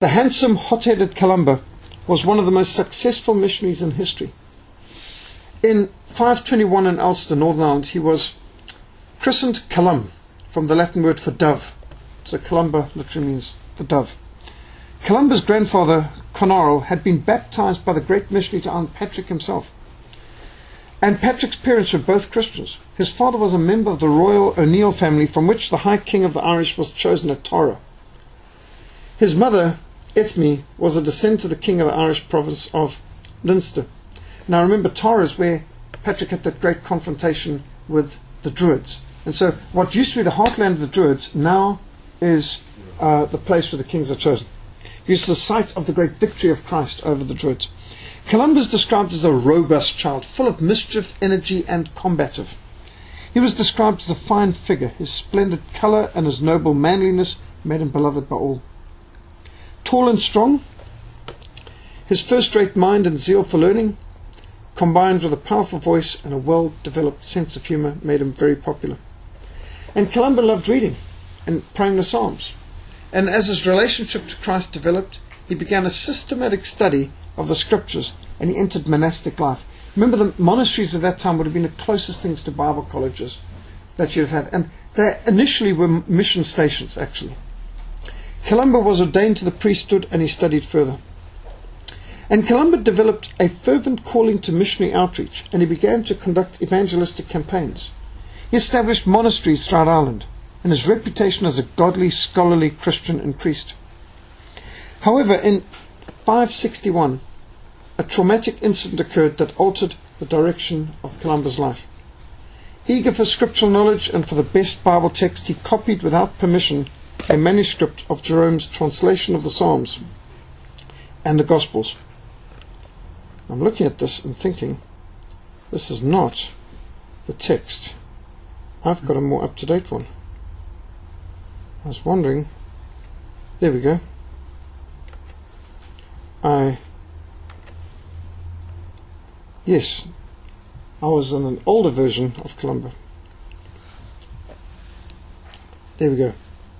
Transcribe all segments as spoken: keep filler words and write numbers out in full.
The handsome, hot-headed Columba was one of the most successful missionaries in history. In five twenty-one in Ulster, Northern Ireland, he was christened Colum, from the Latin word for dove. So Columba literally means the dove. Columba's grandfather, Conaro, had been baptized by the great missionary to Ireland, Patrick himself. And Patrick's parents were both Christians. His father was a member of the royal O'Neill family, from which the High King of the Irish was chosen at Tara. His mother, Ethme, was a descendant of the King of the Irish province of Leinster. Now remember, Tara is where Patrick had that great confrontation with the Druids. And so what used to be the heartland of the Druids now is uh, the place where the kings are chosen. It's the site of the great victory of Christ over the Druids. Columba is described as a robust child, full of mischief, energy, and combative. He was described as a fine figure. His splendid colour and his noble manliness made him beloved by all. Tall and strong, his first-rate mind and zeal for learning, combined with a powerful voice and a well-developed sense of humour, made him very popular. And Columba loved reading and praying the Psalms. And as his relationship to Christ developed, he began a systematic study of the Scriptures, and he entered monastic life. Remember, the monasteries at that time would have been the closest things to Bible colleges that you'd have had. And they initially were mission stations, actually. Columba was ordained to the priesthood, and he studied further. And Columba developed a fervent calling to missionary outreach, and he began to conduct evangelistic campaigns. He established monasteries throughout Ireland, and his reputation as a godly, scholarly Christian increased. However, in five sixty-one, a traumatic incident occurred that altered the direction of Columba's life. Eager for scriptural knowledge and for the best Bible text, he copied without permission a manuscript of Jerome's translation of the Psalms and the Gospels. I'm looking at this and thinking, this is not the text. I've got a more up-to-date one. I was wondering, there we go. I, yes, I was in an older version of Columba. There we go.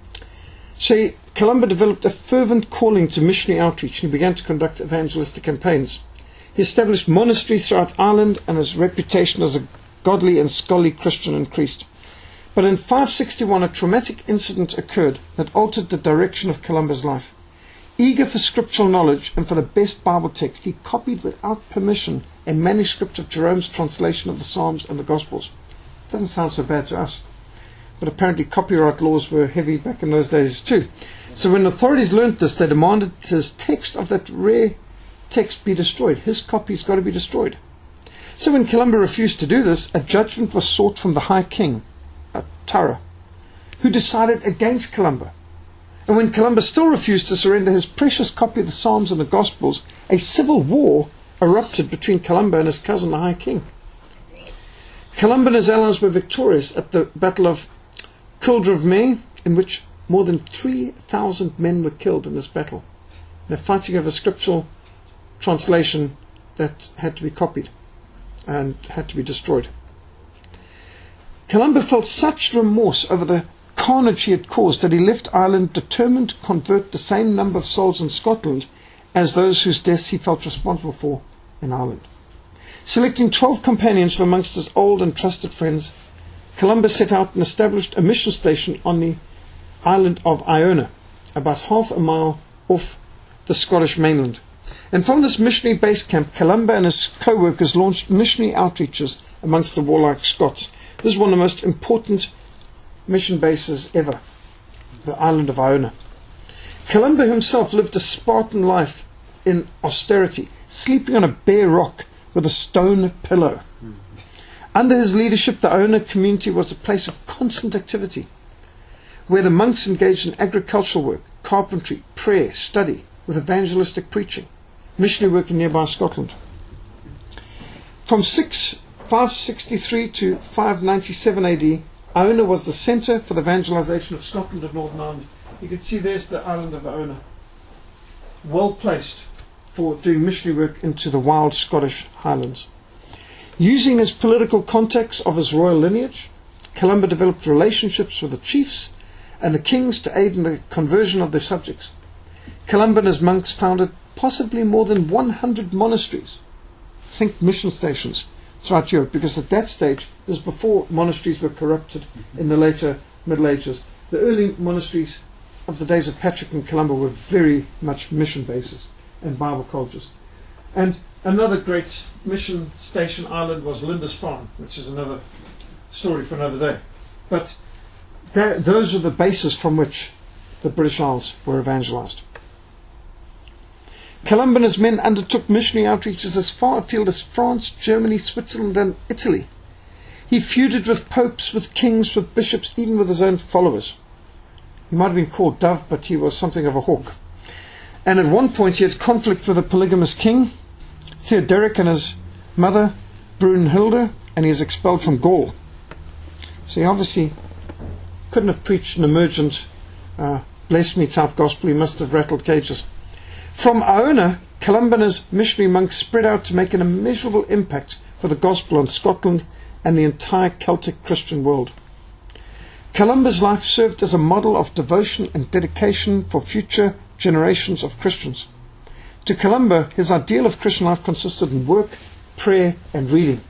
So Columba developed a fervent calling to missionary outreach, and he began to conduct evangelistic campaigns. He established monasteries throughout Ireland, and his reputation as a godly and scholarly Christian increased. But in five sixty-one, a traumatic incident occurred that altered the direction of Columba's life. Eager for scriptural knowledge and for the best Bible text, he copied without permission a manuscript of Jerome's translation of the Psalms and the Gospels. Doesn't sound so bad to us, but apparently copyright laws were heavy back in those days too. So when authorities learnt this, they demanded his text of that rare text be destroyed. His copy's got to be destroyed. So when Columba refused to do this, a judgment was sought from the High King, Tara, who decided against Columba. And when Columba still refused to surrender his precious copy of the Psalms and the Gospels, a civil war erupted between Columba and his cousin, the High King. Columba and his allies were victorious at the Battle of Kildrevmay, in which more than three thousand men were killed in this battle. They're fighting over scriptural translation that had to be copied and had to be destroyed. Columba felt such remorse over the carnage he had caused that he left Ireland determined to convert the same number of souls in Scotland as those whose deaths he felt responsible for in Ireland. Selecting twelve companions from amongst his old and trusted friends, Columba set out and established a mission station on the island of Iona, about half a mile off the Scottish mainland. And from this missionary base camp, Columba and his co-workers launched missionary outreaches amongst the warlike Scots. This is one of the most important mission bases ever, the island of Iona. Columba himself lived a Spartan life in austerity, sleeping on a bare rock with a stone pillow. Mm-hmm. Under his leadership, the Iona community was a place of constant activity, where the monks engaged in agricultural work, carpentry, prayer, study, with evangelistic preaching, missionary work in nearby Scotland. From five sixty-three to five ninety-seven A D, Iona was the centre for the evangelization of Scotland and Northern Ireland. You can see there's the island of Iona, well placed for doing missionary work into the wild Scottish highlands. Using his political contacts of his royal lineage, Columba developed relationships with the chiefs and the kings to aid in the conversion of their subjects. Columba and his monks founded possibly more than one hundred monasteries. Think mission stations throughout Europe, because at that stage, this is before monasteries were corrupted in the later Middle Ages. The early monasteries of the days of Patrick and Columba were very much mission bases and Bible colleges. And another great mission station island was Lindisfarne, which is another story for another day. But that, those were the bases from which the British Isles were evangelized. Columba and his men undertook missionary outreaches as far afield as France, Germany, Switzerland and Italy. He feuded with popes, with kings, with bishops, even with his own followers. He might have been called Dove, but he was something of a hawk. And at one point he had conflict with a polygamous king, Theodoric, and his mother, Brunhilde, and he is expelled from Gaul. So he obviously couldn't have preached an emergent, uh, bless me type gospel. He must have rattled cages. From Iona, Columba and his missionary monks spread out to make an immeasurable impact for the gospel on Scotland and the entire Celtic Christian world. Columba's life served as a model of devotion and dedication for future generations of Christians. To Columba, his ideal of Christian life consisted in work, prayer, and reading.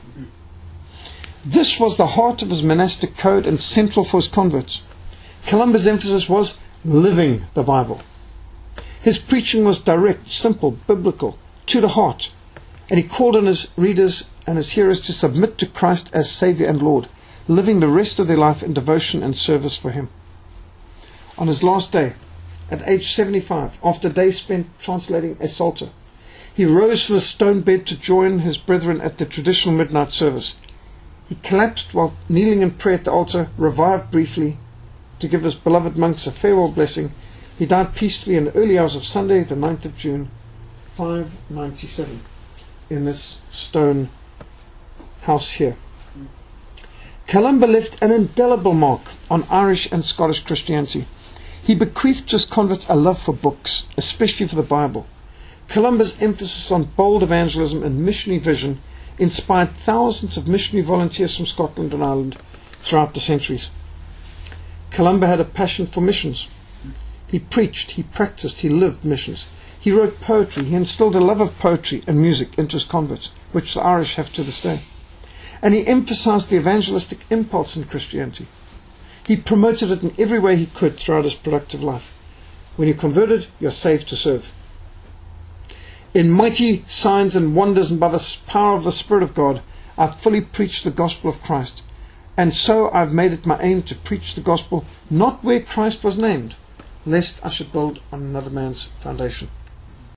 This was the heart of his monastic code and central for his converts. Columba's emphasis was living the Bible. His preaching was direct, simple, biblical, to the heart, and he called on his readers and his hearers to submit to Christ as Saviour and Lord, living the rest of their life in devotion and service for Him. On his last day, at age seventy-five, after days spent translating a psalter, he rose from his stone bed to join his brethren at the traditional midnight service. He collapsed while kneeling in prayer at the altar, revived briefly to give his beloved monks a farewell blessing. He died peacefully in the early hours of Sunday, the ninth of June, five ninety-seven, in this stone house here. Columba left an indelible mark on Irish and Scottish Christianity. He bequeathed to his converts a love for books, especially for the Bible. Columba's emphasis on bold evangelism and missionary vision inspired thousands of missionary volunteers from Scotland and Ireland throughout the centuries. Columba had a passion for missions. He preached, he practiced, he lived missions. He wrote poetry. He instilled a love of poetry and music into his converts, which the Irish have to this day. And he emphasized the evangelistic impulse in Christianity. He promoted it in every way he could throughout his productive life. When you're converted, you're saved to serve. In mighty signs and wonders and by the power of the Spirit of God, I've fully preached the gospel of Christ. And so I've made it my aim to preach the gospel not where Christ was named, lest I should build on another man's foundation.